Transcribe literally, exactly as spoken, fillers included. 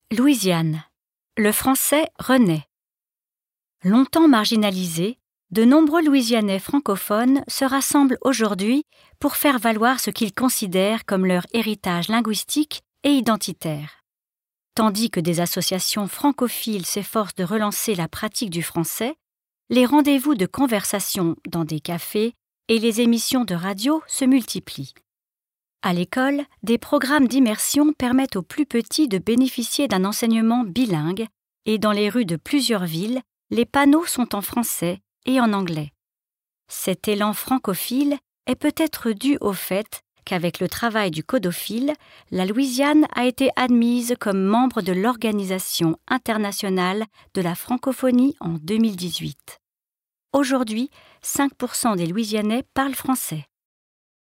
Louisiane. Le français renaît. Longtemps marginalisé, de nombreux Louisianais francophones se rassemblent aujourd'hui pour faire valoir ce qu'ils considèrent comme leur héritage linguistique et identitaire. Tandis que des associations francophiles s'efforcent de relancer la pratique du français, les rendez-vous de conversation dans des cafés et les émissions de radio se multiplient. À l'école, des programmes d'immersion permettent aux plus petits de bénéficier d'un enseignement bilingue et dans les rues de plusieurs villes, les panneaux sont en français et en anglais. Cet élan francophile est peut-être dû au fait qu'avec le travail du codophile, la Louisiane a été admise comme membre de l'Organisation internationale de la francophonie en deux mille dix-huit. Aujourd'hui, cinq pour cent des Louisianais parlent français.